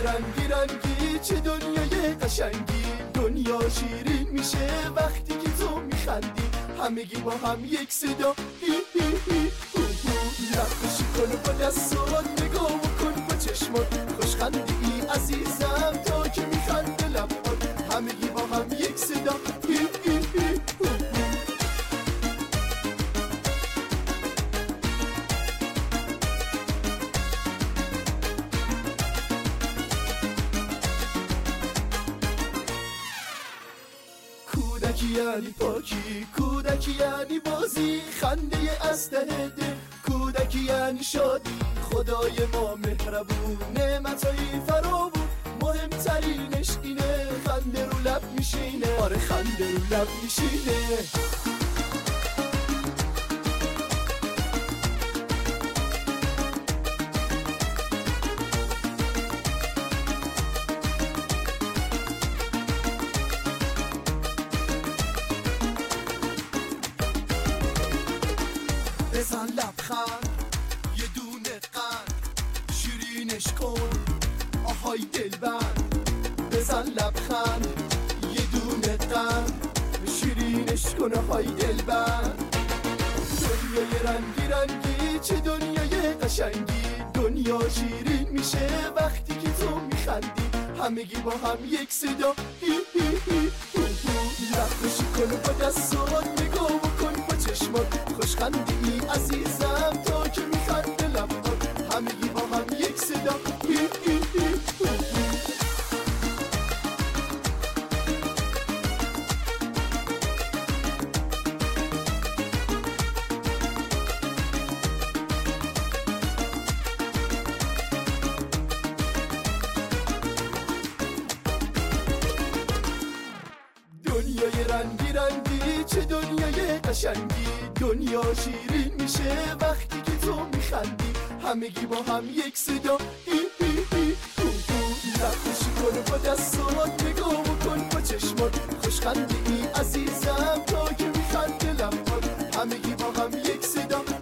رنگی رنگی چه دنیای قشنگی، دنیا شیرین میشه وقتی که تو میخندی، همگی با هم یک صدا هی هی هی هو هو. نقاشی کن با دستات، نگاه کن با چشمات، خوشخندی عزیزم تا که میخنده لبات، همگی با هم یک صدا هی هی هی هو هو. کودکی یعنی پاکی، کودکی یعنی بازی، خنده از ته دل، کودکی یعنی شادی، خدای ما مهربون، نعمتایی فراوون، مهمترینش اینه خنده رو لب میشینه، آره خنده رو لب میشینه. بزن لبخند یه دونه قند، شیرینش کن آهای دلبند، بزن لبخند یه دونه قند، شیرینش کن آهای دلبند. دنیای رنگی رنگی چه دنیای قشنگی، دنیا شیرین میشه وقتی که تو میخندی، همگی با هم یک صدا هی هی هی هو هو. نقاشی کن با دستات، نگاه کن با چشمات، خوشخندی عزیزم تا که میخنده لبات، همگی با هم یک صدا هی هی هی هو هو. دنیای رنگی رنگی چه دنیای قشنگی، دنیا شیرین میشه وقتی که تو میخندی، همگی با هم یک صدا هی هی هی هو هو. نقاشی کن با دستات، نگاه کن با چشمات، خوشخندی عزیزم تا که میخنده لبات، همگی با هم یک صدا